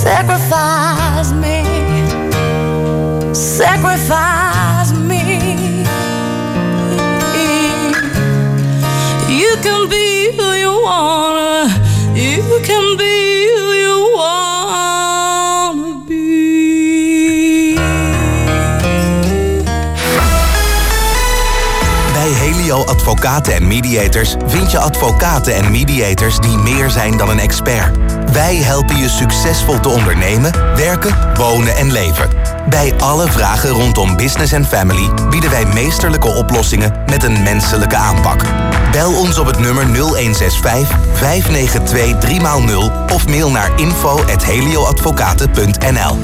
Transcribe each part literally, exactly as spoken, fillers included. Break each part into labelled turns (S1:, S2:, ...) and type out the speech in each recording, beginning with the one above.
S1: Sacrifice me, sacrifice me. You can be who you wanna, you can be who you wanna be.
S2: Bij Helio Advocaten en Mediators vind je advocaten en mediators die meer zijn dan een expert. Wij helpen je succesvol te ondernemen, werken, wonen en leven. Bij alle vragen rondom business en family bieden wij meesterlijke oplossingen met een menselijke aanpak. Bel ons op het nummer nul een zes vijf, vijf negen twee, drie nul of mail naar info at helioadvocaten punt n l.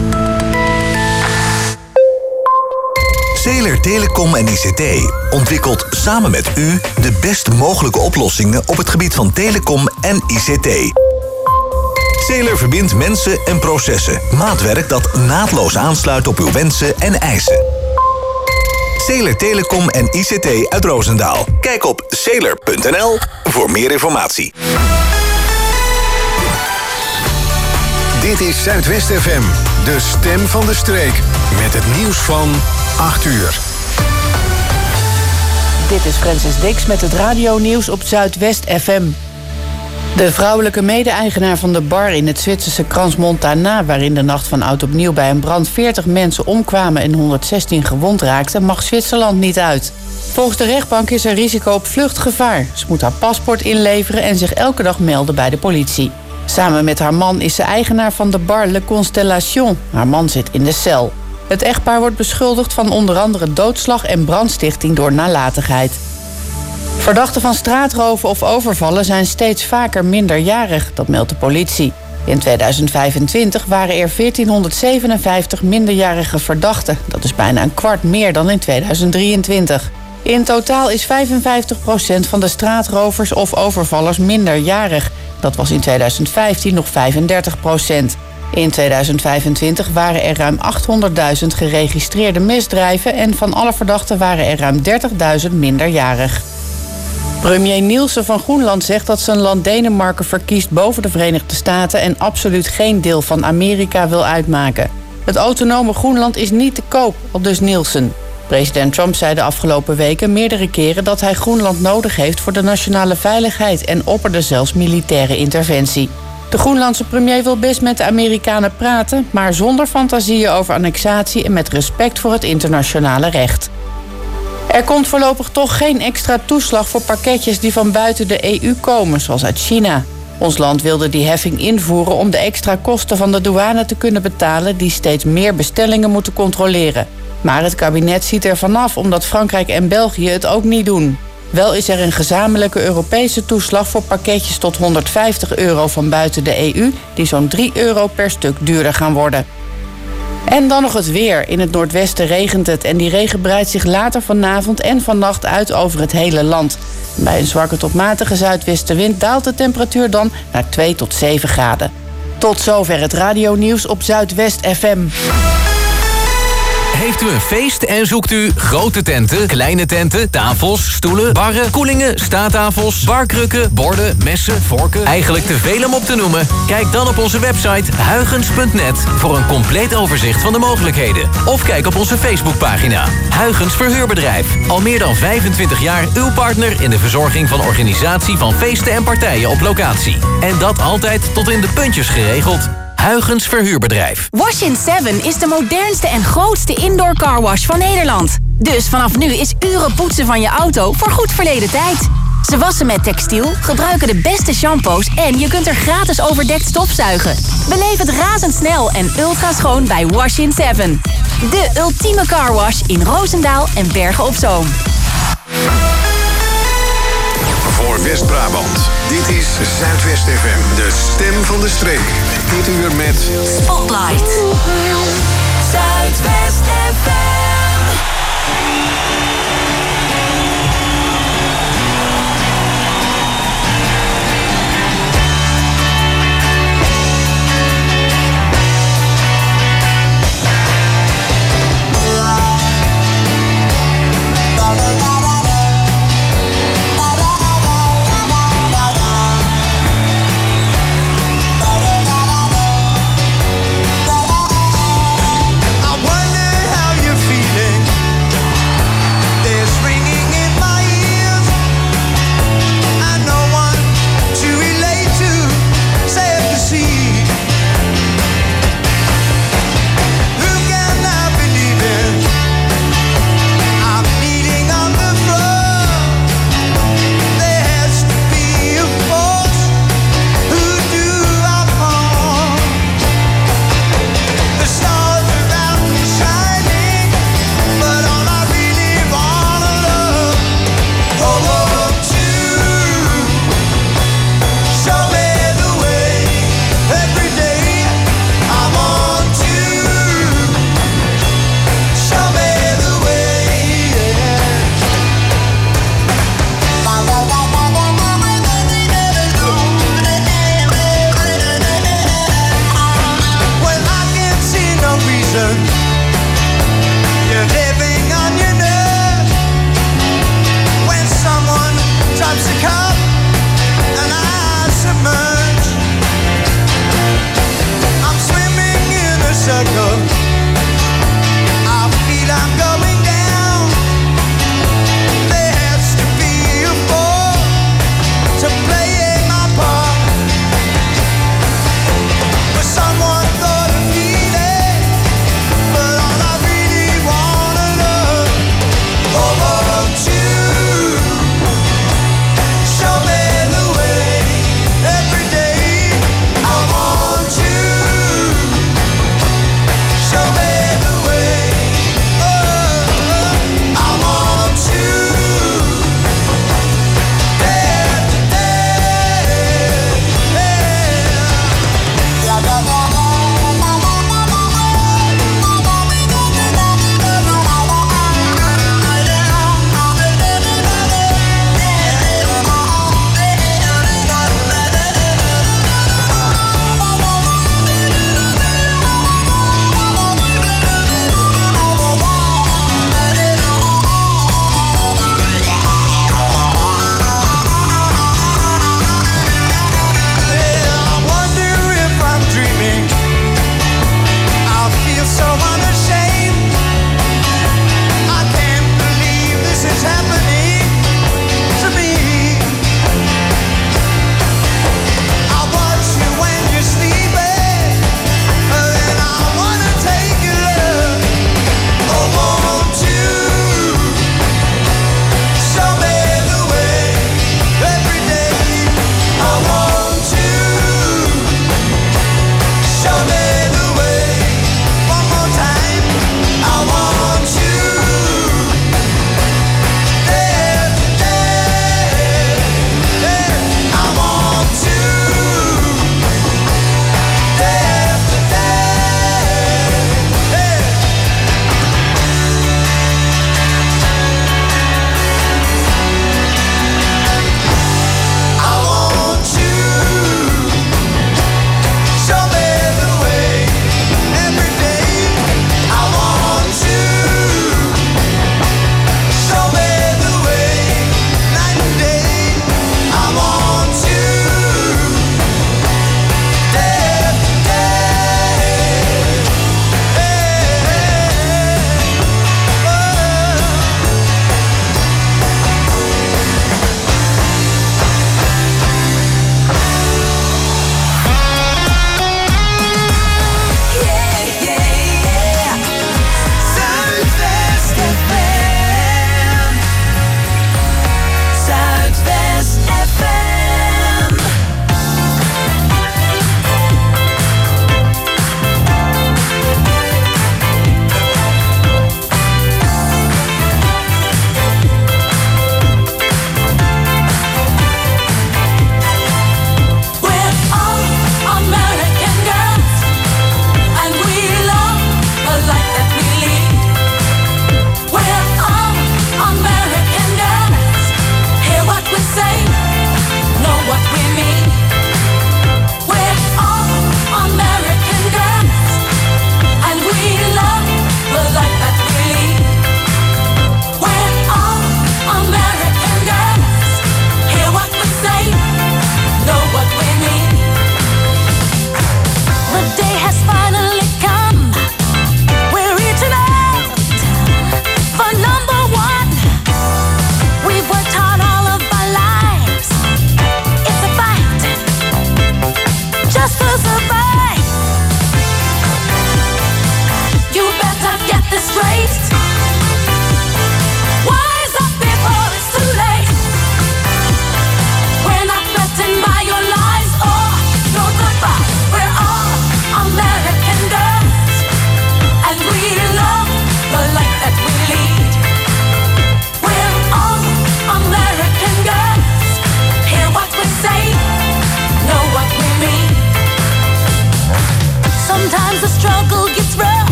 S3: Zeeler Telecom en I C T ontwikkelt samen met u de best mogelijke oplossingen op het gebied van telecom en I C T. Zeeler verbindt mensen en processen. Maatwerk dat naadloos aansluit op uw wensen en eisen. Zeeler Telecom en I C T uit Roosendaal. Kijk op zeeler punt n l voor meer informatie.
S4: Dit is Zuidwest F M, de stem van de streek. Met het nieuws van acht uur.
S5: Dit is Francis Dix met het radionieuws op Zuidwest F M. De vrouwelijke mede-eigenaar van de bar in het Zwitserse Crans-Montana, waarin de nacht van oud opnieuw bij een brand veertig mensen omkwamen en honderdzestien gewond raakten, mag Zwitserland niet uit. Volgens de rechtbank is er risico op vluchtgevaar. Ze moet haar paspoort inleveren en zich elke dag melden bij de politie. Samen met haar man is ze eigenaar van de bar Le Constellation. Haar man zit in de cel. Het echtpaar wordt beschuldigd van onder andere doodslag en brandstichting door nalatigheid. Verdachten van straatroven of overvallen zijn steeds vaker minderjarig, dat meldt de politie. In tweeduizend vijfentwintig waren er veertienhonderdzevenenvijftig minderjarige verdachten. Dat is bijna een kwart meer dan in tweeduizend drieëntwintig. In totaal is vijfenvijftig procent van de straatrovers of overvallers minderjarig. Dat was in tweeduizend vijftien nog vijfendertig procent. In tweeduizend vijfentwintig waren er ruim achthonderdduizend geregistreerde misdrijven en van alle verdachten waren er ruim dertigduizend minderjarig. Premier Nielsen van Groenland zegt dat zijn land Denemarken verkiest boven de Verenigde Staten en absoluut geen deel van Amerika wil uitmaken. Het autonome Groenland is niet te koop, aldus Nielsen. President Trump zei de afgelopen weken meerdere keren dat hij Groenland nodig heeft voor de nationale veiligheid en opperde zelfs militaire interventie. De Groenlandse premier wil best met de Amerikanen praten, maar zonder fantasieën over annexatie en met respect voor het internationale recht. Er komt voorlopig toch geen extra toeslag voor pakketjes die van buiten de E U komen, zoals uit China. Ons land wilde die heffing invoeren om de extra kosten van de douane te kunnen betalen die steeds meer bestellingen moeten controleren. Maar het kabinet ziet er vanaf omdat Frankrijk en België het ook niet doen. Wel is er een gezamenlijke Europese toeslag voor pakketjes tot honderdvijftig euro van buiten de E U... die zo'n drie euro per stuk duurder gaan worden. En dan nog het weer. In het noordwesten regent het en die regen breidt zich later vanavond en vannacht uit over het hele land. Bij een zwakke tot matige zuidwestenwind daalt de temperatuur dan naar twee tot zeven graden. Tot zover het radionieuws op Zuidwest F M.
S6: Heeft u een feest en zoekt u grote tenten, kleine tenten, tafels, stoelen, barren, koelingen, staattafels, barkrukken, borden, messen, vorken? Eigenlijk te veel om op te noemen? Kijk dan op onze website huygens punt net voor een compleet overzicht van de mogelijkheden. Of kijk op onze Facebookpagina. Huygens Verhuurbedrijf. Al meer dan vijfentwintig jaar uw partner in de verzorging van organisatie van feesten en partijen op locatie. En dat altijd tot in de puntjes geregeld. Huygens Verhuurbedrijf.
S7: Wash in Seven is de modernste en grootste indoor carwash van Nederland. Dus vanaf nu is uren poetsen van je auto voor goed verleden tijd. Ze wassen met textiel, gebruiken de beste shampoos en je kunt er gratis overdekt stofzuigen. Beleef het razendsnel en ultra schoon bij Wash in Seven. De ultieme carwash in Roosendaal en Bergen op Zoom.
S4: Voor West-Brabant. Dit is Zuidwest F M, de stem van de streek. Dit uur met
S1: Spotlight. Zuidwest F M.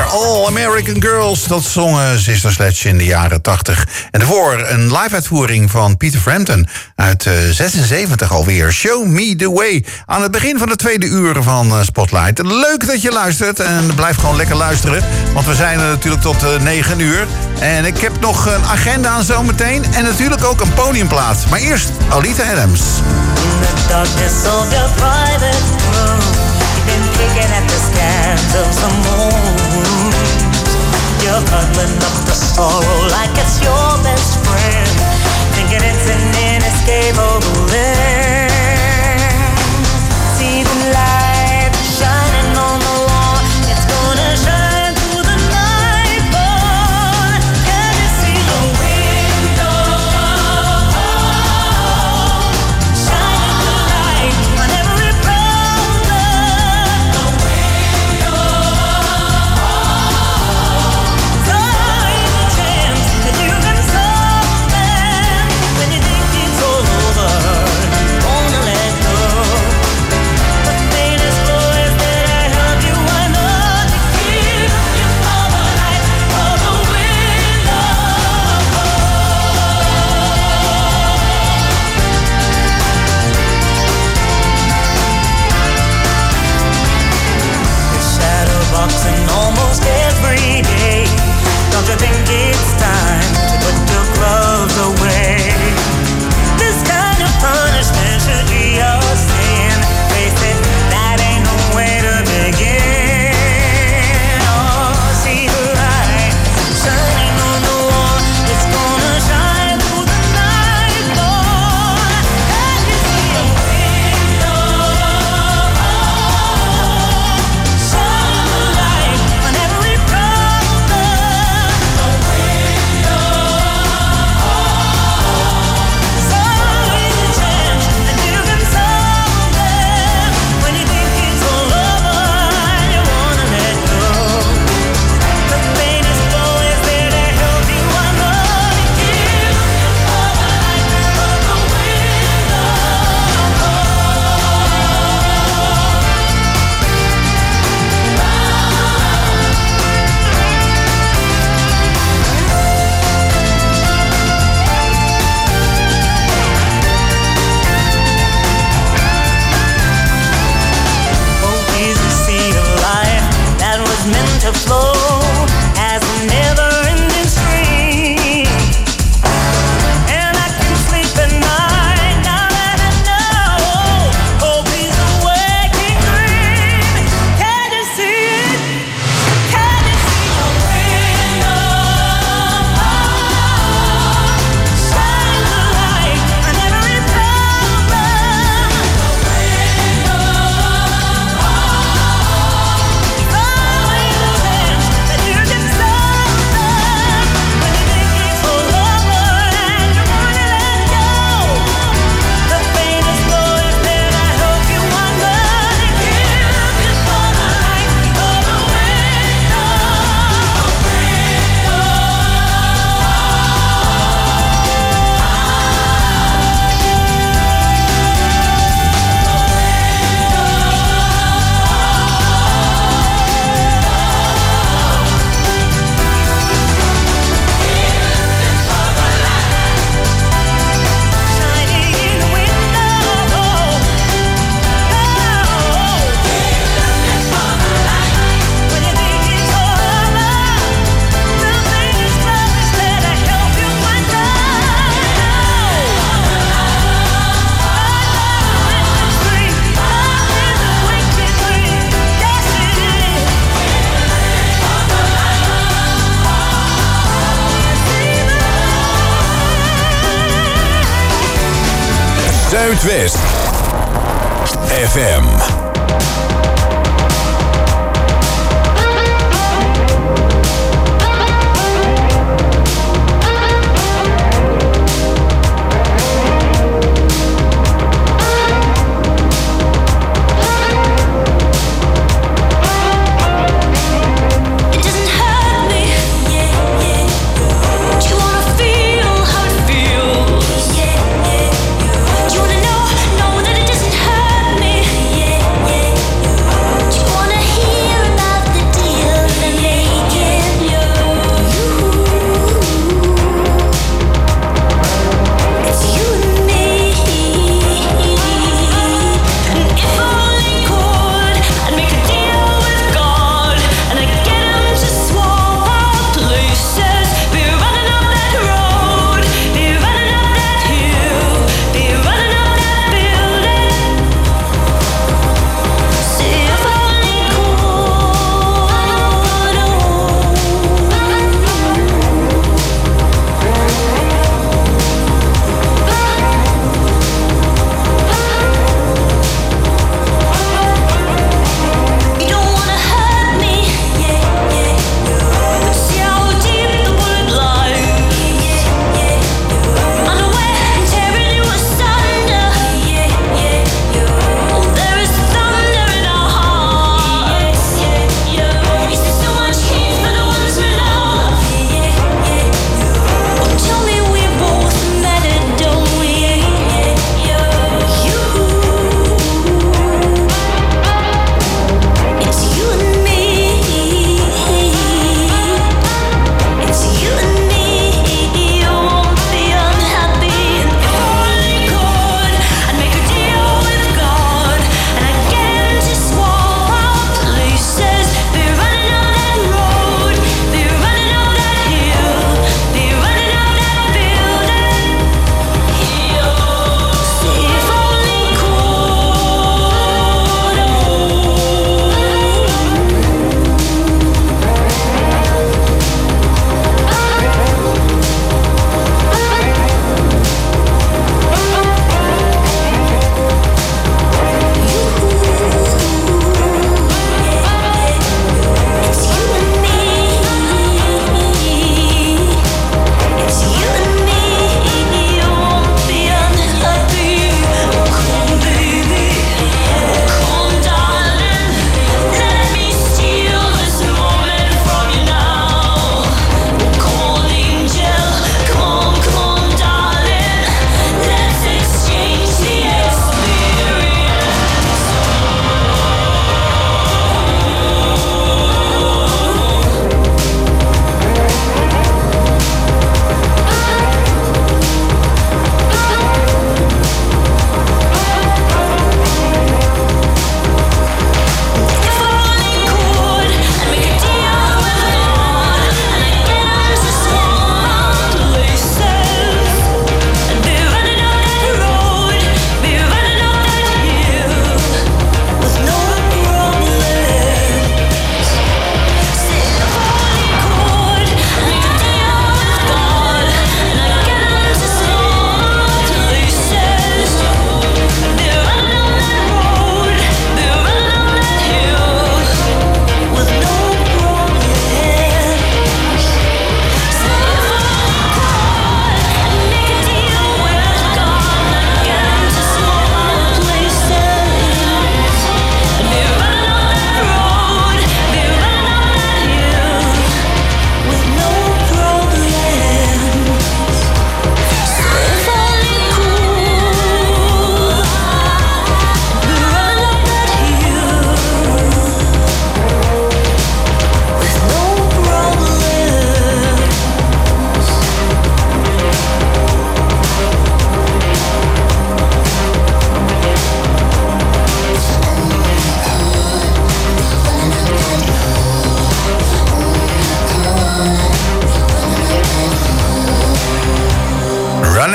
S8: All American Girls. Dat zongen Sister Sledge in de jaren tachtig. En daarvoor een live-uitvoering van Peter Frampton uit uh, zesenzeventig alweer. Show Me The Way. Aan het begin van de tweede uur van uh, Spotlight. Leuk dat je luistert en blijf gewoon lekker luisteren. Want we zijn er natuurlijk tot uh, negen uur. En ik heb nog een agenda aan zometeen. En natuurlijk ook een podiumplaats. Maar eerst Oleta Adams.
S9: In the darkness of your private room, you've been picking at the scans of some moon. You're cuddling up the sorrow like it's your best friend, thinking it's an inescapable end. See the light shining on the wall, it's gonna shine through the night, boy. Can you see the window? Shining the light on every problem. The window. So is a chance that you can solve them. When you think it's all over, you wanna let go. The faintest voice that I help you, I know to give you all the light of the window. The shadow boxing almost every day. Don't you think it's time to put your gloves away? This kind of punishment should be your sin. Face it, that ain't no way to begin. Oh, see the light shining on the wall. It's gonna shine through the night, boy. Can you see the window? Shine the light on every problem. The window. So is a chance that you can solve them. When you think it's all over, you wanna let go. The faintest voice there to help you, I know to give all the light of the window. Hope is the seed of life that was meant to flow as a never-ending stream. And I can sleep at night now that I know hope is a waking dream. Can you see it? Can you see the window? Shine the light on every problem. The window. Always a chance that you can solve them. When you think it's all over and you wanna let go. The faintest voice there to help you, I know to give you all the light of the window. Shining in the window. When you think it's all over, the faintest voice there to help you, I know. Dream, love is a wicked dream. Yes, it is.
S3: Zuidwest F M.
S9: It doesn't hurt me. Do you wanna feel how it feels? Do you wanna know, know that it doesn't hurt me?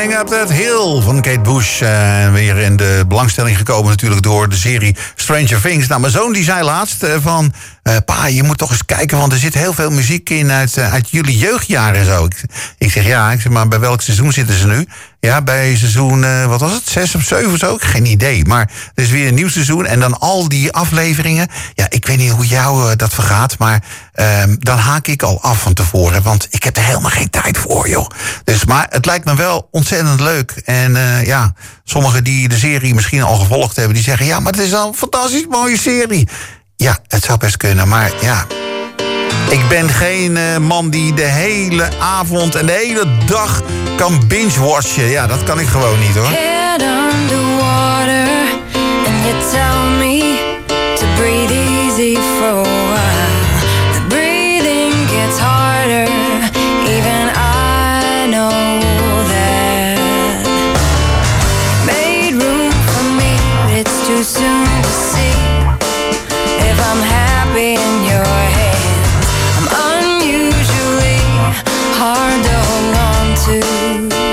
S8: Running Up That Hill van Kate Bush. Uh, weer in de belangstelling gekomen natuurlijk door de serie Stranger Things. Nou, mijn zoon die zei laatst uh, van... Uh, pa, je moet toch eens kijken, want er zit heel veel muziek in uit, uh, uit jullie jeugdjaren en zo. Ik, ik zeg ja, ik zeg, maar bij welk seizoen zitten ze nu? Ja, bij seizoen, uh, wat was het, zes of zeven of zo? Geen idee, maar er is weer een nieuw seizoen. En dan al die afleveringen. Ja, ik weet niet hoe jou uh, dat vergaat, maar uh, dan haak ik al af van tevoren. Want ik heb er helemaal geen tijd voor, joh. Dus, maar het lijkt me wel ontzettend leuk. En uh, ja, sommigen die de serie misschien al gevolgd hebben, die zeggen... ja, maar het is al een fantastisch mooie serie. Ja, het zou best kunnen, maar ja... ik ben geen uh, man die de hele avond en de hele dag kan binge-watchen. Ja, dat kan ik gewoon niet, hoor.
S1: Head underwater and you tell me to breathe easy for a while. The breathing gets harder, even I know that. Made room for me, but it's too soon to see if I'm happy in your hands. I'm unusually hard to hold on to.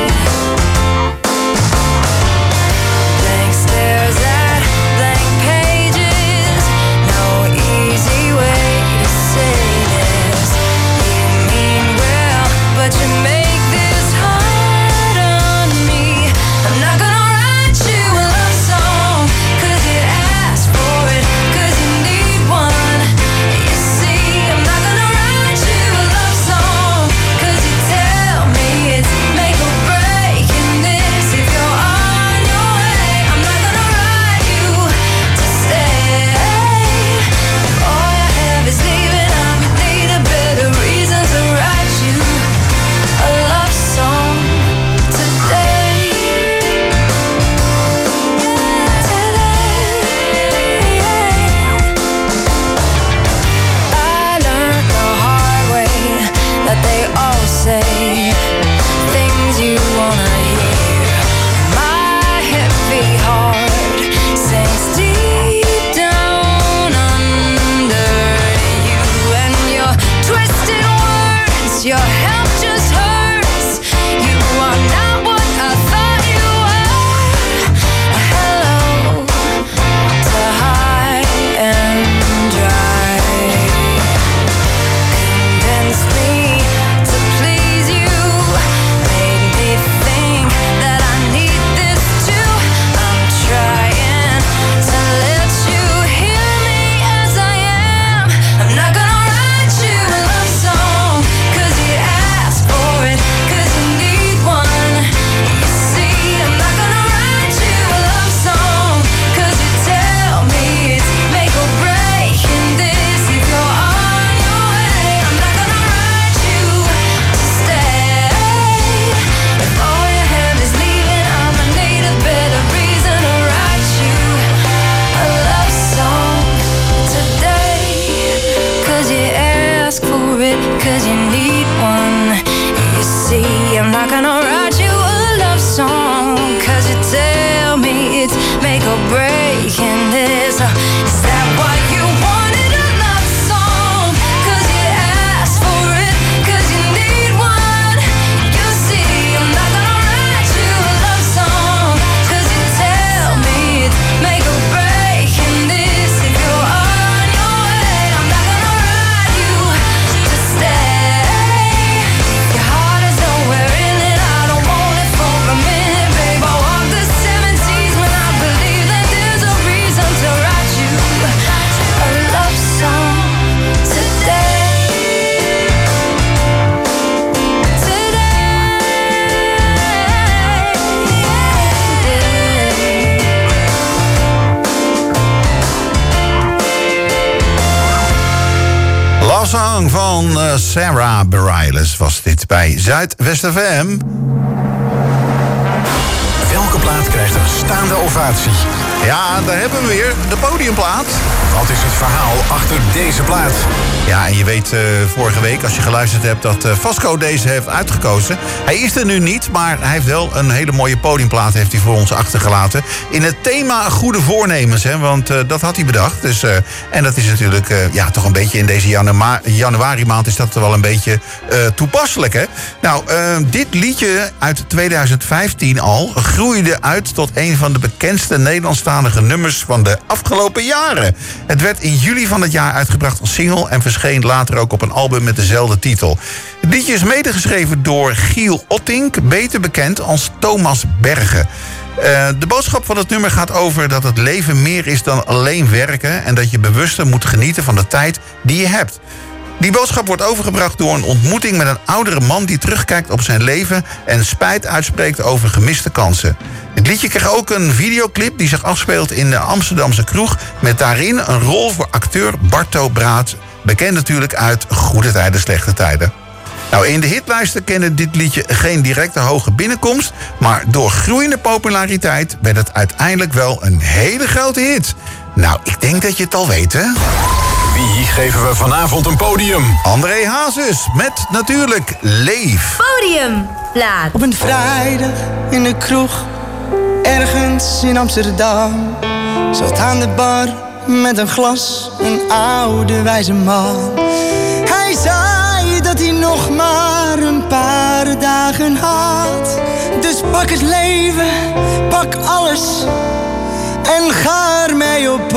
S1: Blank stares at blank pages. No easy way to say this. You mean well, but you make this hard on me. I'm not gonna write you a love song, cause you asked for it, cause you need one. You see, I'm not gonna write you a love song, cause you tell me it's make or break in this. If you're on your way, I'm not gonna write you to stay. If all you have is leaving, I would need a better reason to write you a love song today. I learned the hard way that they all say things you wanna hear. My heavy heart sinks deep down under you, and your twisted words, your help just hurts. You are not what I thought you were. Hello to high and dry. Convinced me to please you, made me think that I need this too. I'm trying to let you hear me as I am. I'm not gonna write you a love song, cause you asked for it, cause you need one. You see, I'm not gonna write you a love song, cause you tell me it's make or break in this. If you're on your way, I'm not gonna write you to stay. If all you have is leaving, I'ma need a better reason to write you a love song today. Cause you ask for it, cause you need one. You see, I'm not gonna write you a love song, cause you tell me it's make or break in this. Uh, Is that what you wanted, a love song? Cause you asked for it, cause you need one. You see, I'm not gonna write you a love song, cause you tell me it's make or break in this. If you're on your way, I'm not gonna write you to stay. Your heart is nowhere in it, I don't want it for a minute, babe. I walk the seven seas when I believe that there's a reason to write you a love song today.
S8: Love Song van uh, Sarah Bareilles was dit bij Zuidwest F M.
S3: Welke plaat krijgt een staande ovatie?
S8: Ja, daar hebben we weer de podiumplaat.
S3: Wat is het verhaal achter deze plaat?
S8: Ja, en je weet uh, vorige week, als je geluisterd hebt, dat uh, Vasco deze heeft uitgekozen. Hij is er nu niet, maar hij heeft wel een hele mooie podiumplaat heeft hij voor ons achtergelaten. In het thema goede voornemens, hè, want uh, dat had hij bedacht. Dus, uh, en dat is natuurlijk uh, ja, toch een beetje in deze janua- januari maand is dat wel een beetje uh, toepasselijk, hè? Nou, uh, dit liedje uit tweeduizend vijftien al groeide uit tot een van de bekendste Nederlandstalige nummers van de afgelopen jaren. Het werd in juli van het jaar uitgebracht als single en verscheen later ook op een album met dezelfde titel. Het liedje is medegeschreven door Giel Ottink, beter bekend als Thomas Bergen. Uh, de boodschap van het nummer gaat over dat het leven meer is dan alleen werken en dat je bewuster moet genieten van de tijd die je hebt. Die boodschap wordt overgebracht door een ontmoeting met een oudere man die terugkijkt op zijn leven en spijt uitspreekt over gemiste kansen. Het liedje kreeg ook een videoclip die zich afspeelt in de Amsterdamse kroeg met daarin een rol voor acteur Barto Braat, bekend natuurlijk uit Goede Tijden, Slechte Tijden. Nou, in de hitlijsten kende dit liedje geen directe hoge binnenkomst, maar door groeiende populariteit werd het uiteindelijk wel een hele grote hit. Nou, ik denk dat je het al weet, hè?
S4: Wie geven we vanavond een podium?
S8: André Hazes met natuurlijk Leef.
S10: Podium, plaat.
S11: Op een vrijdag in de kroeg, ergens in Amsterdam, zat aan de bar met een glas een oude wijze man. Hij zei dat hij nog maar een paar dagen had. Dus pak het leven, pak alles en ga ermee op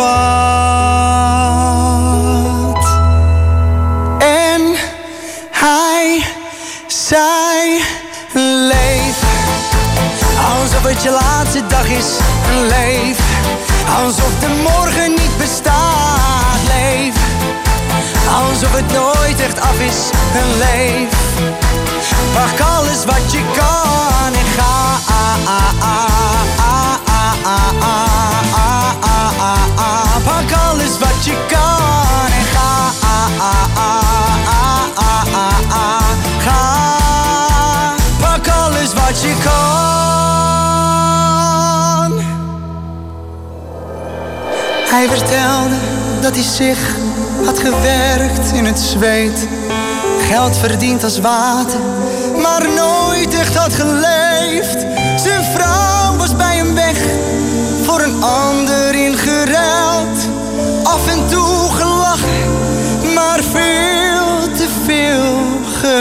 S11: pad. En hij zei: leef alsof het je laatste dag is. Leef alsof de morgen niet bestaat. Leef alsof het nooit echt af is. Leef, pak alles wat je kan en ga. Pak alles wat je kan en ga. Ga, pak alles wat je kan. Hij vertelde dat hij zich had gewerkt in het zweet, geld verdiend als water, maar nooit echt had geleefd. Zijn vrouw was bij hem weg, voor een ander ingeruild. Af en toe gelachen, maar veel te veel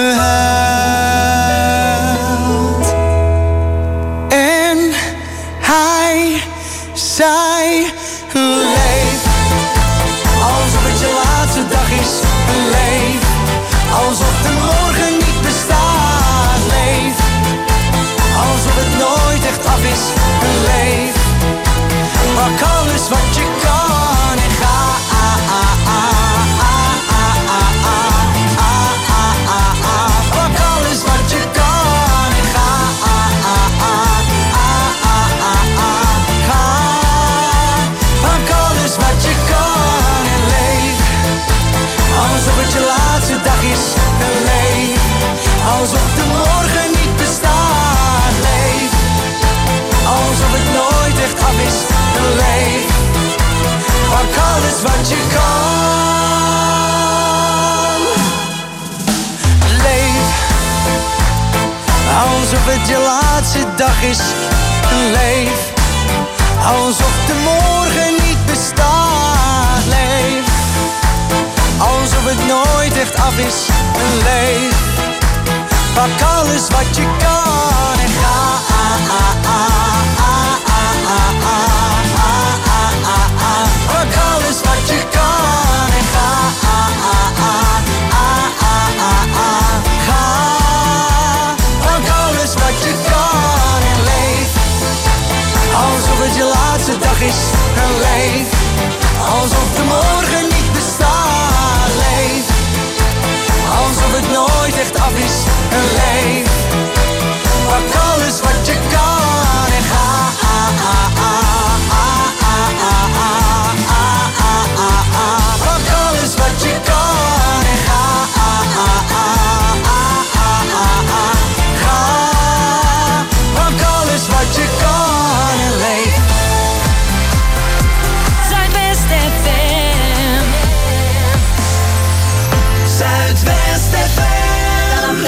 S11: gehuild. En hij zei: leef alsof het je laatste dag is. Leef alsof de morgen niet bestaat. Leef alsof het nooit echt af is. Leef, pak alles wat je kan en ga. Pak alles wat je kan en ga. Ga, pak alles wat je kan en leef alsof het je laatste dag is. Leef alsof de morgen niet bestaat. Leef alsof het nooit echt af is. Leef, pak alles wat je kan. Leef alsof het je laatste dag is. Leef alsof de morgen niet bestaat. Leef alsof het nooit echt af is. Leef, pak alles wat je kan en ga. Pak alles wat je kan en ga. Ga, pak alles wat je kan en leef alsof het je laatste dag is. Leef alsof de morgen niet bestaat. Leef alsof het nooit echt af is. Leef, pak alles wat je kan en ga. Pak West F M.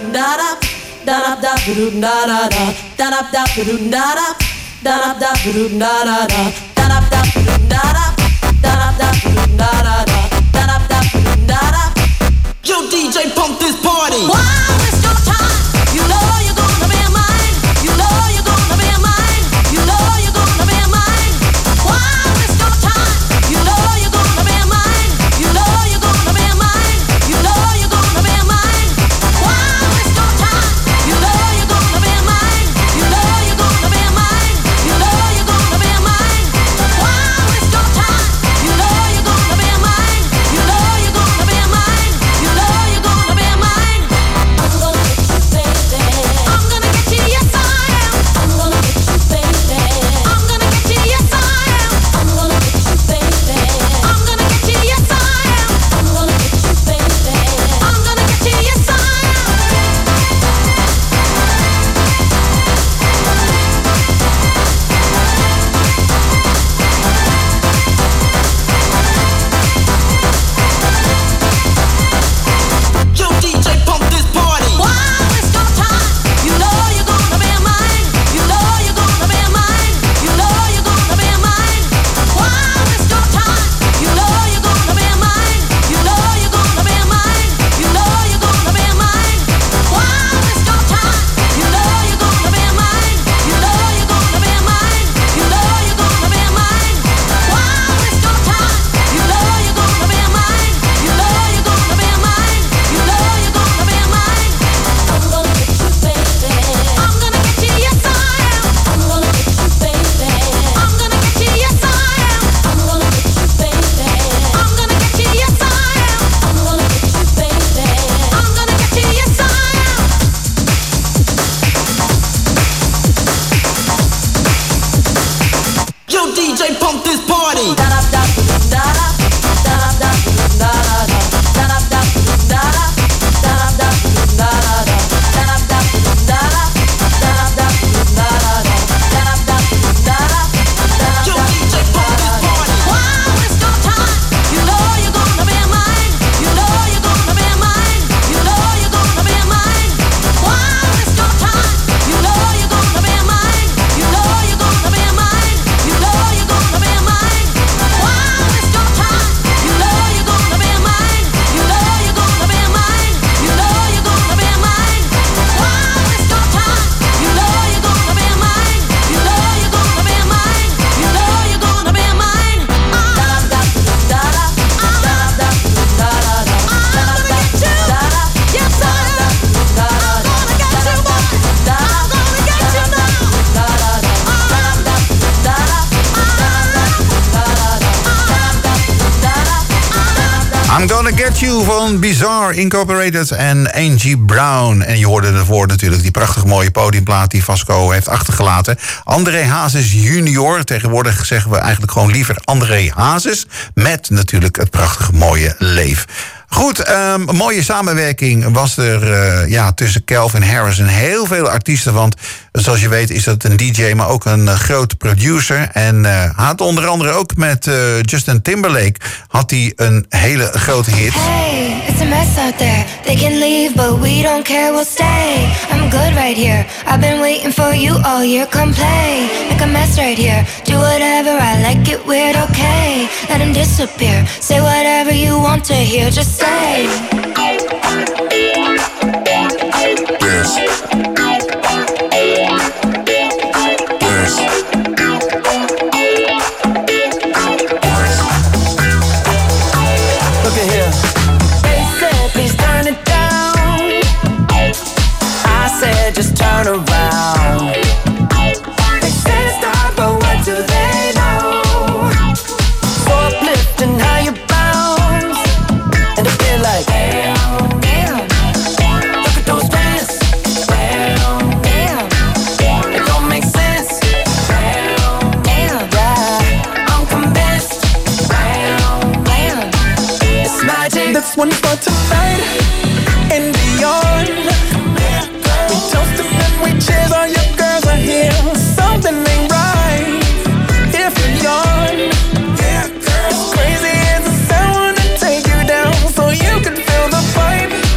S10: Yo, D J, pump this party.
S11: Wow, it's your time. You know you're gonna be mine. You know you're gonna be mine. You know you're gonna be mine. Wow, it's your time. You know you're gonna be mine. You know you're gonna be mine. You know you're gonna be mine. Wow, it's your time. You know you're gonna be mine. You know you're gonna be mine. You know you're gonna be mine. Wow, it's your time. You know you're gonna be mine. You know you're gonna be mine. You know you're gonna be mine. I'm gonna get you, baby. I'm gonna get you, yes I am. I'm gonna get you, baby. I'm gonna get you, yes I am. I'm gonna get you, baby. I'm gonna get you, yes I am. I'm gonna get you, baby. I'm gonna get you, yes I
S10: Yo, D J, pump this party.
S11: Wow, it's your time. You know you're gonna be mine. You know you're gonna be mine. You know you're gonna be mine. Wow, it's your time. You know you're gonna be mine. You know you're gonna be mine. You know you're gonna be mine. Wow, it's your time. You know you're gonna be mine. You know you're gonna be mine. You know you're gonna be mine. Wow, it's your time. You know you're gonna be mine. You know you're gonna be mine. You know you're gonna be mine. I'm gonna get you, baby. I'm gonna get you, yes I am. I'm gonna get you, baby. I'm gonna get you, yes I am. I'm gonna get you, baby. I'm gonna get you, yes I am. I'm gonna get you, baby. I'm gonna get you, yes I am.
S10: Yo, D J, pump this party. Yo, D J, pump this party.
S11: Wow, it's your time. You know you're gonna be mine. You know you're gonna be mine. You know you're gonna be mine. Wow, it's your time. You know you're gonna be mine. You know you're gonna be mine. You know you're gonna be mine. Wow, it's your time. You know you're gonna be mine. You know you're gonna be mine. You know you're gonna be mine. Wow, it's your time. You know you're gonna be mine. You know you're gonna be mine. You know you're gonna be mine. Yes, I am. I'm gonna get you, boy. I'm gonna get you
S8: I'm Gonna Get You van Bizarre Incorporated en Angie Brown. En je hoorde het woord natuurlijk, die prachtig mooie podiumplaat die Vasco heeft achtergelaten. André Hazes junior. Tegenwoordig zeggen we eigenlijk gewoon liever André Hazes. Met natuurlijk het prachtig mooie Leef. Goed, um, een mooie samenwerking was er uh, ja, tussen Calvin Harris en heel veel artiesten. Want zoals je weet is dat een D J, maar ook een uh, grote producer. En uh, had onder andere ook met uh, Justin Timberlake had hij een hele grote hit.
S12: Hey, it's a mess out there. They can leave, but we don't care, we'll stay. I'm good right here. I've been waiting for you all year. Come play, make a mess right here. Do whatever, I like it weird, okay. Let him disappear. Say whatever you want to hear, just say. Dance. Dance.
S11: Look at here. They said, please turn it down. I said, just turn around. They said stop, but what do they know? Forklifting how you bounce. And it feel like, damn, damn. Look at those pants. Damn, damn. It don't make sense. Damn, damn. Yeah, I'm convinced. Damn, damn. It's magic.
S13: This one for tonight and beyond. We toast them and we cheers. All your girls are here. Something ain't right if you're young. As crazy as the sound to take you down, so you can feel the vibe.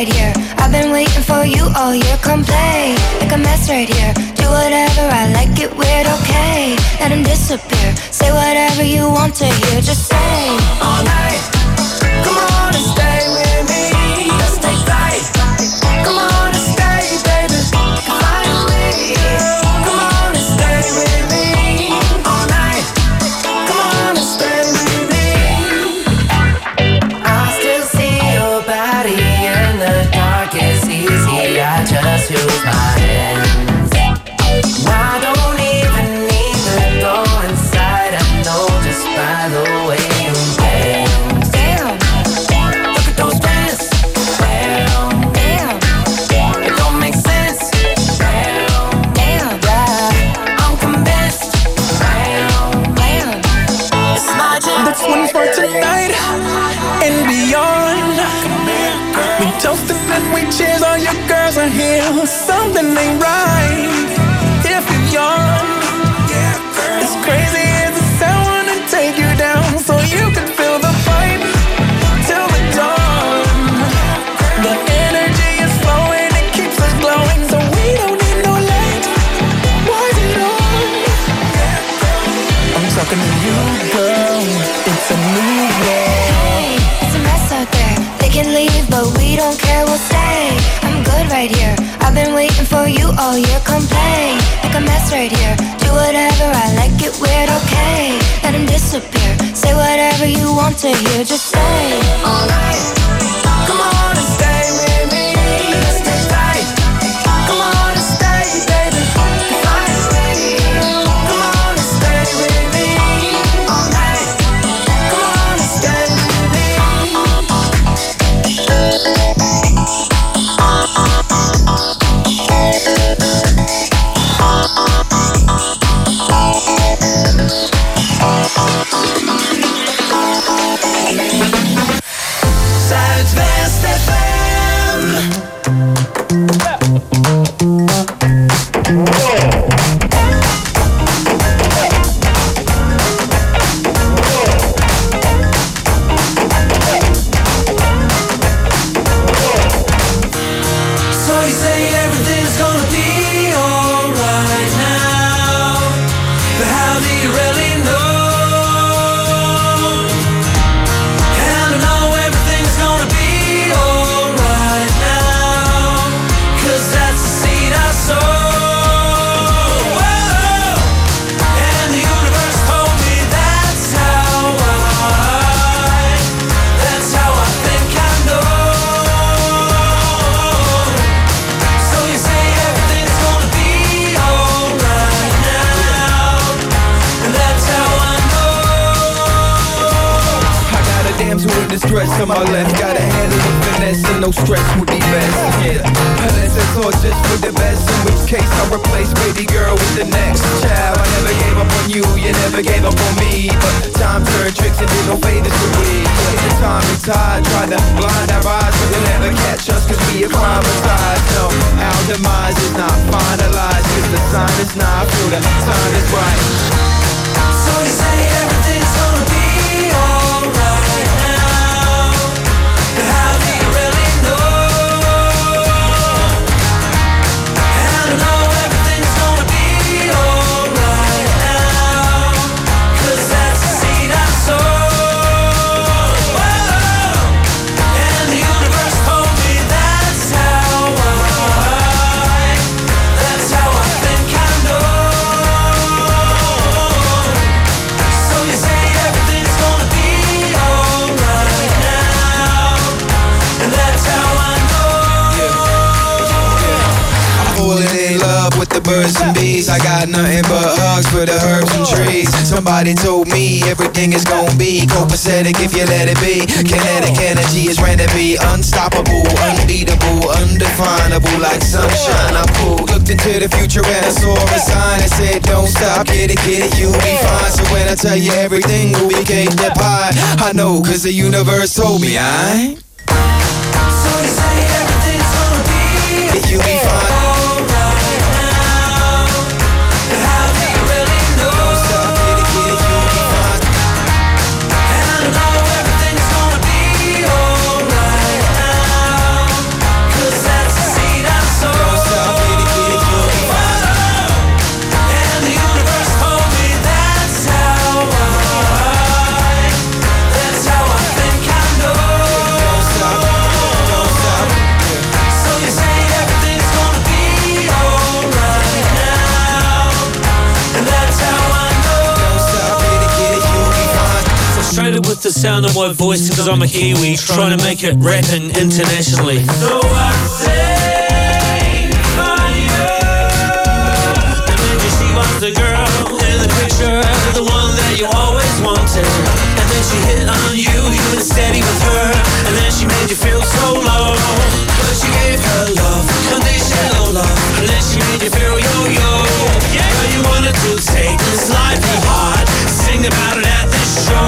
S12: right here. I've been waiting for you all year. Come play, make a mess right here. Do whatever, I like it weird, okay. Let him disappear. Say whatever you want to hear. Just say
S13: all night. Come on and stay with me. Let's take flight. Come on and stay, baby. Finally. Come on and stay with me all night. Come on and stay with me. I still see your body in the dark. It's easy. I just use my hands. I don't even need to go inside. I know just by the way you dance. Damn. Look at those pants. Damn. Damn. It don't make sense. Damn. Damn. Yeah. I'm convinced. Damn. Damn. It's my jam.
S14: That's one for tonight and beyond. We toasted and we cheers. All your girls are here. Something ain't right if you're young. It's crazy as it sounds. Wanna take you down so you can feel the vibe till the dawn. The energy is flowing, it keeps us glowing, so we don't need no light. Why is it on? I'm talking to you, girl. It's a new world.
S12: it's a mess out there. They can leave, but we don't care, we'll stay. I'm good right here. I've been waiting for you all year. Come play, make a mess right here. Do whatever, I like it weird, okay. Let him disappear. Say whatever you want to hear. Just say all night.
S13: Come on and stay with me. Let's take flight. Come on and stay, baby. Finally. Come on and stay with me all night. Come on and stay with me. Zuidwest F M. So you say everything's gonna be alright now, but how do you really know? And I know everything's gonna be alright now, 'cause that's the seed I sow. Whoa. And the universe told me that's how I, that's how I think I know. So you say everything's gonna be alright now, and that's how I know.
S15: I got a damsel in distress on my left. Got a handle of finesse and no stress would be best. Yeah, unless it's all just for the best. In which case I'll replace baby girl with the next child. I never gave up on you, you never gave up on me. But time turned tricks and did no favors to we. Yeah, the time we tied, tried to blind our eyes, but they'll never catch us 'cause we acclimatized. No, our demise is not finalized, 'cause the sign is not, I feel the time is right.
S13: So you say everything's gonna be alright now, but how do you really know? And I know everything's gonna be alright now, 'cause that's the seed I sow. Whoa. And the universe told me that's how I, that's how I think I know. So you say everything's gonna be alright now, and that's how I know.
S15: I'm falling in love with the birds and bees. I got nothing but hugs for the herbs and trees. Somebody told me everything is gonna be copacetic if you let it be. Kinetic energy is ready to be unstoppable, unbeatable, undefinable, like sunshine. I pulled, looked into the future and I saw a sign that said, don't stop, get it, get it, you'll be fine. So when I tell you everything will be cake that pie, I know 'cause the universe told me I.
S13: So you say everything's gonna be
S15: You'll be fine.
S13: alright now, but how do you really know?
S15: Don't stop, get it, get it, you'll be fine.
S13: And I know everything's gonna be alright now,
S16: the sound of my voice because I'm a Kiwi trying to make it rapping internationally. So I sing for you. And maybe she was the girl in the picture, the one that you always wanted. And then she hit on you, you were steady with her. And then she made you feel so low. But you gave her love, conditional love. And then she made you feel yo-yo. Yeah, you wanted to take this life to heart. Sing about it at this show.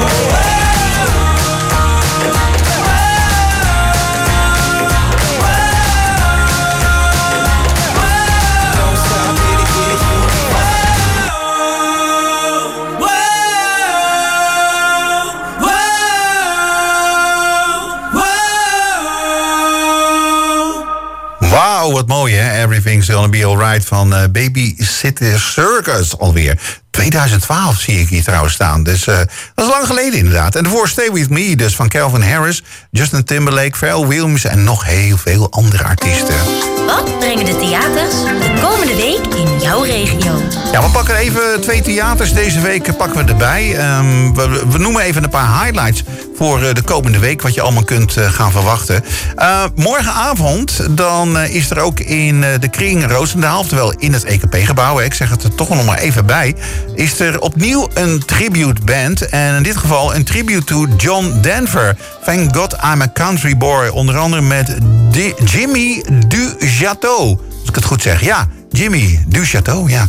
S8: Wauw, wat mooi hè. Everything's Gonna Be Alright van uh, Babysitter Circus alweer. twintig twaalf zie ik hier trouwens staan. Dus uh, dat is lang geleden inderdaad. En daarvoor Stay With Me, dus van Calvin Harris, Justin Timberlake, Pharrell Williams en nog heel veel andere artiesten.
S17: Wat brengen de theaters de komende week in jouw regio?
S8: Ja, we pakken even twee theaters deze week pakken we erbij. Um, we, we noemen even een paar highlights voor uh, de komende week, wat je allemaal kunt uh, gaan verwachten. Uh, morgenavond dan uh, is er ook in uh, de Kring Roosendaal, oftewel in het E K P-gebouw, ik zeg het er toch nog maar even bij, is er opnieuw een tribute band. En in dit geval een tribute to John Denver. Thank God I'm a Country Boy. Onder andere met D- Jimmy Duchateau. Als ik het goed zeg, ja. Jimmy Duchateau, ja.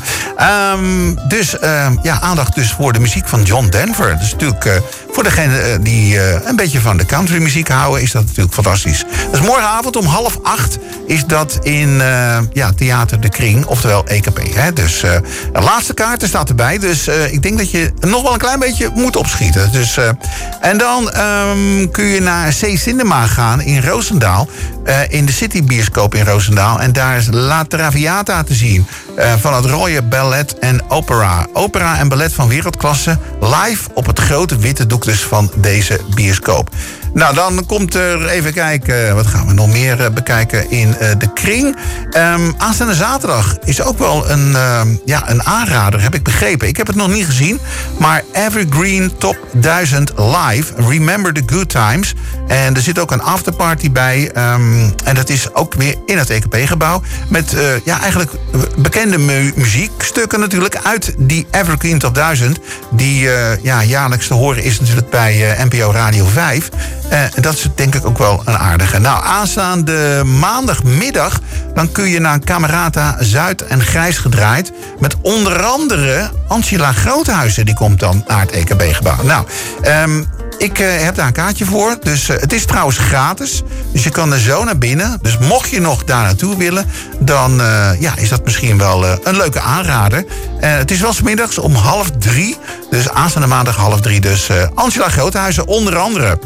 S8: Um, dus uh, ja, aandacht dus voor de muziek van John Denver. Dat is natuurlijk uh, voor degenen uh, die uh, een beetje van de country muziek houden, is dat natuurlijk fantastisch. Dus morgenavond om half acht is dat in uh, ja, Theater de Kring, oftewel E K P. Hè? Dus uh, de laatste kaarten staat erbij. Dus uh, ik denk dat je nog wel een klein beetje moet opschieten. Dus, uh, en dan um, kun je naar C Cinema gaan in Roosendaal. Uh, in de City Bioscoop in Roosendaal. En daar is La Traviata te zien. Uh, van het Royal Ballet en Opera. Opera en ballet van wereldklasse. Live op het grote witte doek dus van deze bioscoop. Nou, dan komt er even kijken. Wat gaan we nog meer uh, bekijken in uh, de Kring? Um, aanstaande zaterdag is ook wel een, uh, ja, een aanrader, heb ik begrepen. Ik heb het nog niet gezien. Maar Evergreen Top duizend Live. Remember the Good Times. En er zit ook een afterparty bij. Um, en dat is ook weer in het E K P-gebouw. Met uh, ja, eigenlijk bekende mu- muziekstukken natuurlijk uit die Evergreen Top duizend. Die uh, ja, jaarlijks te horen is natuurlijk bij uh, N P O Radio vijf. Uh, dat is denk ik ook wel een aardige. Nou, aanstaande maandagmiddag dan kun je naar Camerata Zuid en Grijs gedraaid. Met onder andere Angela Groothuizen. Die komt dan naar het E K B-gebouw. Nou, um, ik uh, heb daar een kaartje voor. Dus uh, het is trouwens gratis. Dus je kan er zo naar binnen. Dus mocht je nog daar naartoe willen, dan uh, ja, is dat misschien wel uh, een leuke aanrader. Uh, het is wel 's middags om half drie. Dus aanstaande maandag half drie. Dus uh, Angela Groothuizen onder andere.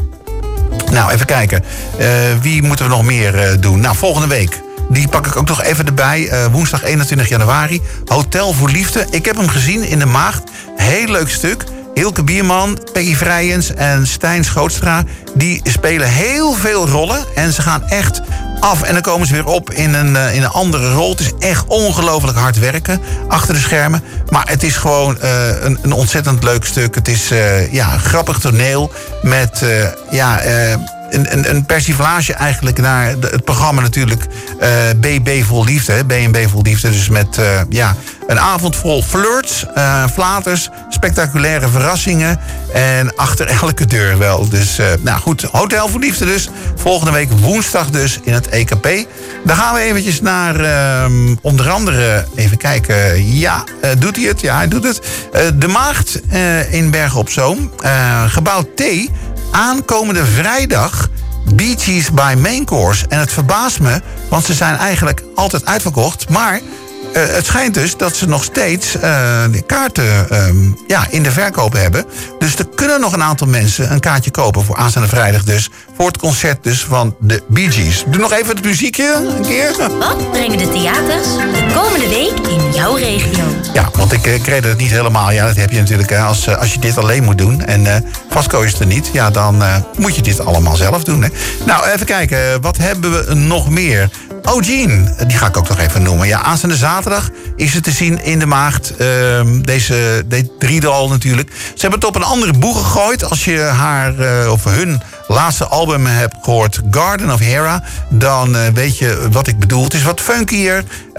S8: Nou, even kijken. Uh, wie moeten we nog meer uh, doen? Nou, volgende week. Die pak ik ook nog even erbij. Uh, woensdag eenentwintig januari. Hotel voor Liefde. Ik heb hem gezien in de Maagd. Heel leuk stuk. Hilke Bierman, Peggy Vrijens en Stijn Schootstra. Die spelen heel veel rollen. En ze gaan echt af. En dan komen ze weer op in een, uh, in een andere rol. Het is echt ongelooflijk hard werken achter de schermen. Maar het is gewoon uh, een, een ontzettend leuk stuk. Het is uh, ja, grappig toneel met uh, ja, uh, een, een, een persiflage eigenlijk naar de, het programma natuurlijk uh, B B Vol Liefde. B en B Vol Liefde. Dus met uh, ja, een avond vol flirts, uh, flaters, spectaculaire verrassingen. En achter elke deur wel. Dus uh, nou goed, Hotel voor Liefde dus. Volgende week woensdag dus in het E K P. Dan gaan we eventjes naar uh, onder andere, even kijken. Ja, uh, doet hij het? Ja, hij doet het. Uh, de Maagd uh, in Bergen op Zoom. Uh, gebouw T. Aankomende vrijdag Bee Gees by Main Course. En het verbaast me, want ze zijn eigenlijk altijd uitverkocht. Maar uh, het schijnt dus dat ze nog steeds uh, de kaarten um, ja, in de verkoop hebben. Dus er kunnen nog een aantal mensen een kaartje kopen voor aanstaande vrijdag dus. Voor het concert dus van de Bee Gees. Doe nog even het muziekje een keer.
S17: Wat brengen de theaters de komende week in jouw regio?
S8: Ja, want ik, ik reed het niet helemaal. Ja, dat heb je natuurlijk hè, als, als je dit alleen moet doen. En uh, Vasco is er niet. Ja, dan uh, moet je dit allemaal zelf doen. Hè. Nou, even kijken. Wat hebben we nog meer? Oh, Jean, die ga ik ook nog even noemen. Ja, aanstaande zaterdag is het te zien in de Maagd. Uh, deze de driedal natuurlijk. Ze hebben het op een andere boeg gegooid. Als je haar uh, of hun laatste album hebt gehoord, Garden of Hera, dan uh, weet je wat ik bedoel. Het is wat funkier.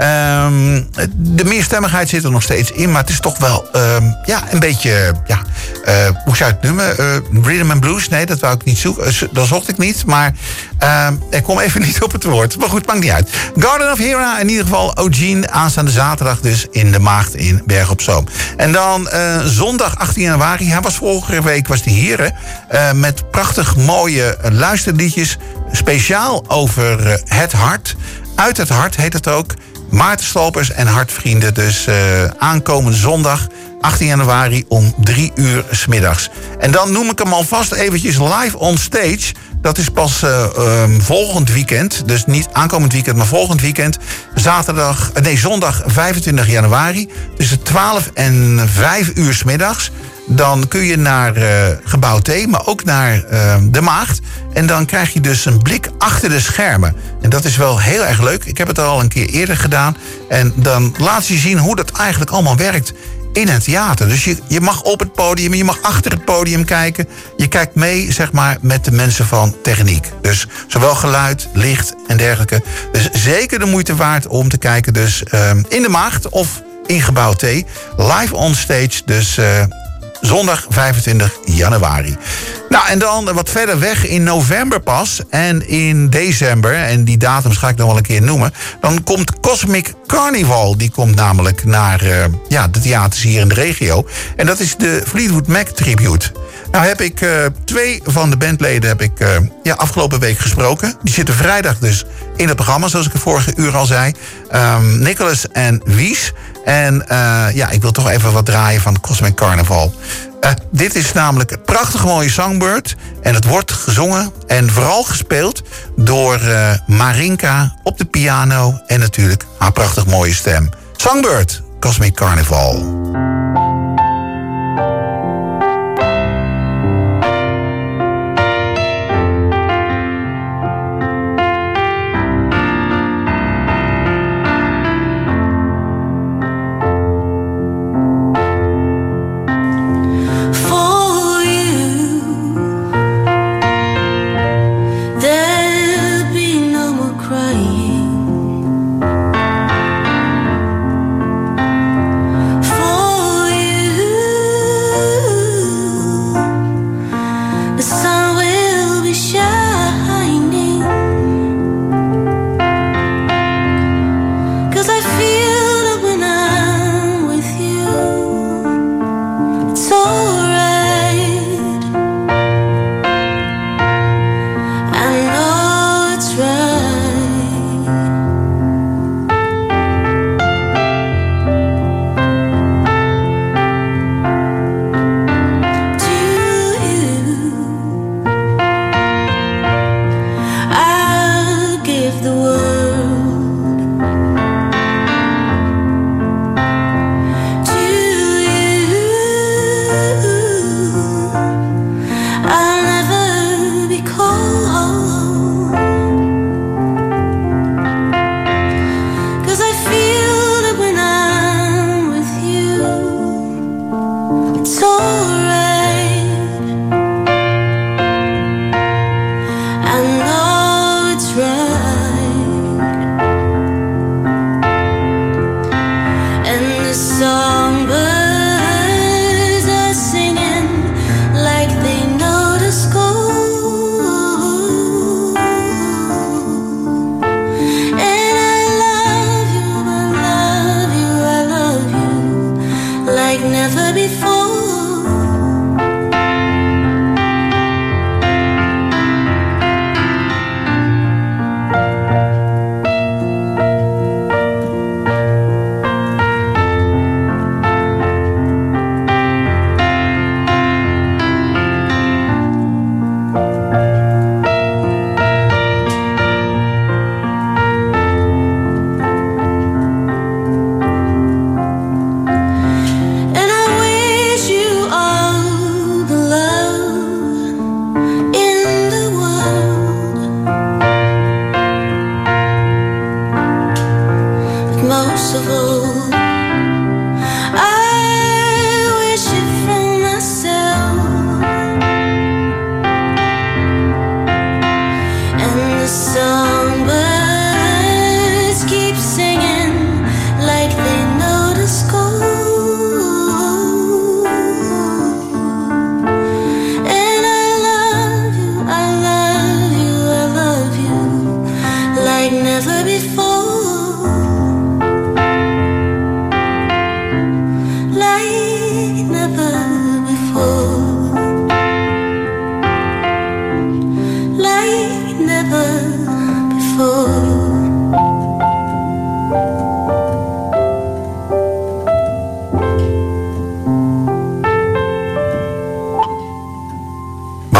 S8: Um, de meerstemmigheid zit er nog steeds in, maar het is toch wel um, ja, een beetje, ja, uh, hoe zou je het noemen? Uh, rhythm and blues? Nee, dat wou ik niet zoeken. Uh, dat zocht ik niet, maar uh, ik kom even niet op het woord. Maar goed, maakt niet uit. Garden of Hera, in ieder geval Eugene, aanstaande zaterdag dus in de Maagd in Berg op Zoom. En dan uh, zondag achttien januari, hij was vorige week was die hier, uh, met prachtig mooie luisterliedjes, speciaal over uh, het hart. Uit het hart heet het ook. Maarten Slopers en Hartvrienden. Dus uh, aankomende zondag achttien januari om drie uur 's middags. En dan noem ik hem alvast eventjes live on stage. Dat is pas uh, um, volgend weekend. Dus niet aankomend weekend, maar volgend weekend. Zaterdag, nee, zondag vijfentwintig januari. Tussen twaalf en vijf uur 's middags. Dan kun je naar uh, Gebouw T, maar ook naar uh, de Maagd. En dan krijg je dus een blik achter de schermen. En dat is wel heel erg leuk. Ik heb het al een keer eerder gedaan. En dan laat je zien hoe dat eigenlijk allemaal werkt in het theater. Dus je, je mag op het podium, je mag achter het podium kijken. Je kijkt mee, zeg maar, met de mensen van techniek. Dus zowel geluid, licht en dergelijke. Dus zeker de moeite waard om te kijken. Dus uh, in de Maagd of in Gebouw T. Live on stage. Dus Uh, zondag vijfentwintig januari. Nou, en dan wat verder weg in november pas. En in december, en die datums ga ik nog wel een keer noemen. Dan komt Cosmic Carnival. Die komt namelijk naar uh, ja, de theaters hier in de regio. En dat is de Fleetwood Mac tribute. Nou heb ik uh, twee van de bandleden heb ik, uh, ja, afgelopen week gesproken. Die zitten vrijdag dus in het programma, zoals ik het vorige uur al zei. Um, Nicholas en Wies. En uh, ja, ik wil toch even wat draaien van Cosmic Carnival. Uh, dit is namelijk een prachtig mooie Songbird. En het wordt gezongen en vooral gespeeld door uh, Marinka op de piano. En natuurlijk haar prachtig mooie stem. Songbird, Cosmic Carnival.
S18: For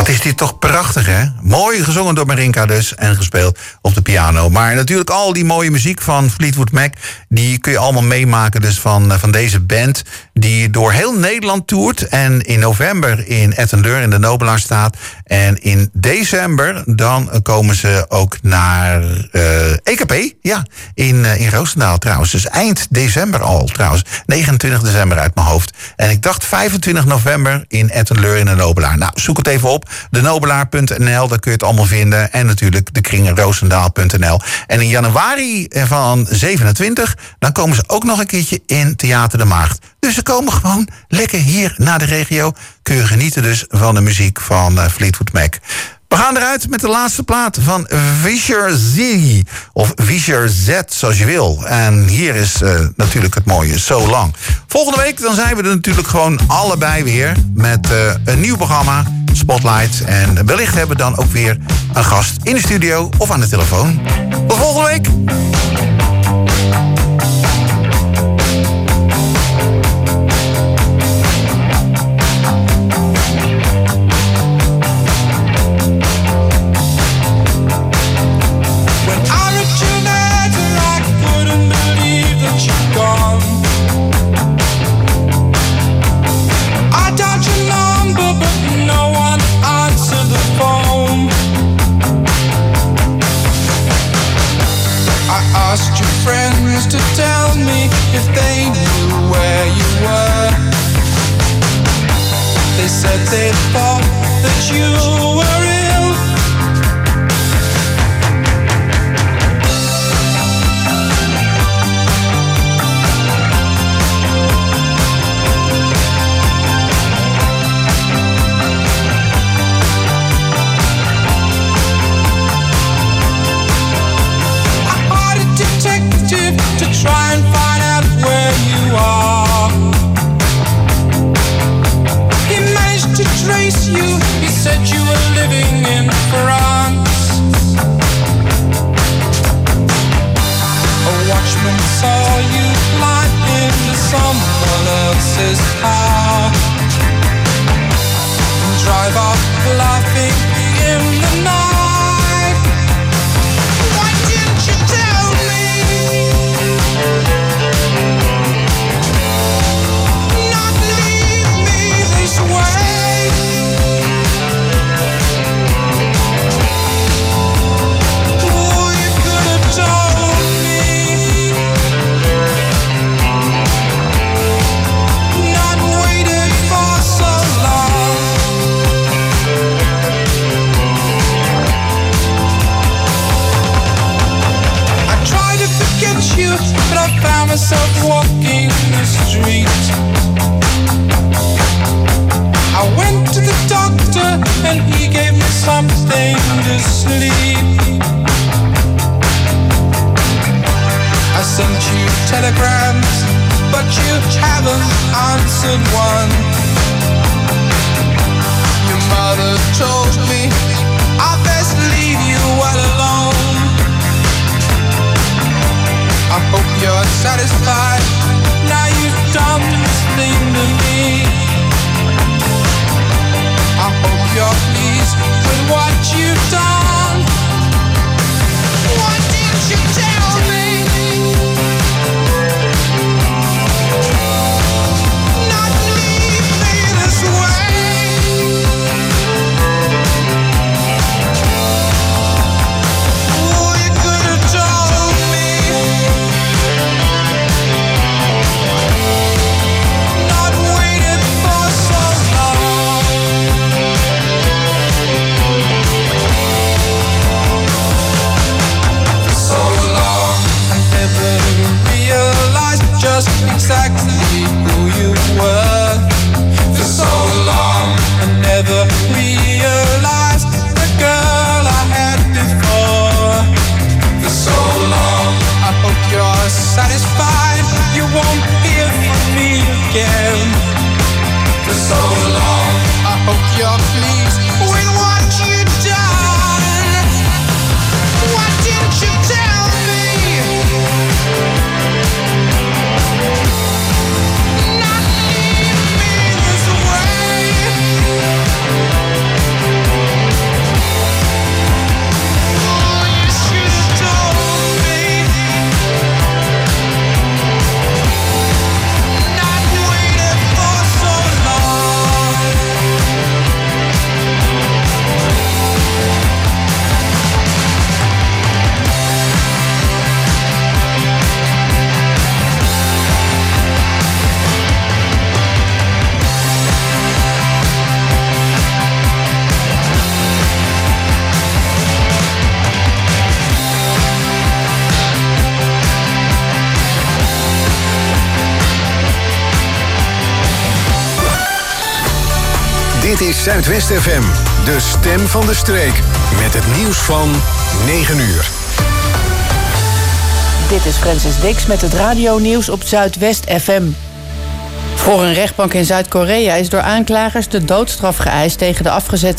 S8: Wat is dit toch prachtig, hè? Mooi gezongen door Marinka dus en gespeeld op de piano. Maar natuurlijk al die mooie muziek van Fleetwood Mac, die kun je allemaal meemaken dus van, van deze band die door heel Nederland toert en in november in Etten-Leur in de Nobelaar staat. En in december dan komen ze ook naar uh, E K P, ja, in, uh, in Roosendaal trouwens. Dus eind december al trouwens, negenentwintig december uit mijn hoofd. En ik dacht vijfentwintig november in Etten-Leur in de Nobelaar. Nou, zoek het even op, de nobelaar punt n l, daar kun je het allemaal vinden. En natuurlijk de kring roosendaal punt n l. En in januari van zevenentwintig, dan komen ze ook nog een keertje in Theater de Maagd. Dus ze komen gewoon lekker hier naar de regio. Kun je genieten dus van de muziek van uh, Fleetwood Mac. We gaan eruit met de laatste plaat van Vischer Z. Of Vischer Z, zoals je wil. En hier is uh, natuurlijk het mooie So Long. Volgende week dan zijn we er natuurlijk gewoon allebei weer met uh, een nieuw programma, Spotlight. En wellicht hebben we dan ook weer een gast in de studio of aan de telefoon. Tot volgende week!
S14: Asked your friends to tell me if they knew where you were. They said they thought that you were ill. To try and find out where you are. He managed to trace you. He said you were living in France. A watchman saw you fly into someone else's car and drive off laughing in the night. Why didn't you tell me? Not leave me this way. Oh, you could have told me. Not waited for so long. I tried to forget you, but I found myself walking the street. I went to the doctor and he gave me something to sleep. I sent you telegrams, but you haven't answered one. Your mother told me I best leave you well alone. I hope you're satisfied. Now you've done this thing to me. I hope you're pleased with what you've done. Why didn't you tell me? Not leave
S4: Dit is Zuidwest F M, de stem van de streek. Met het nieuws van negen uur.
S5: Dit is Francis Dix met het radionieuws op Zuidwest F M. Voor een rechtbank in Zuid-Korea is door aanklagers de doodstraf geëist tegen de afgezette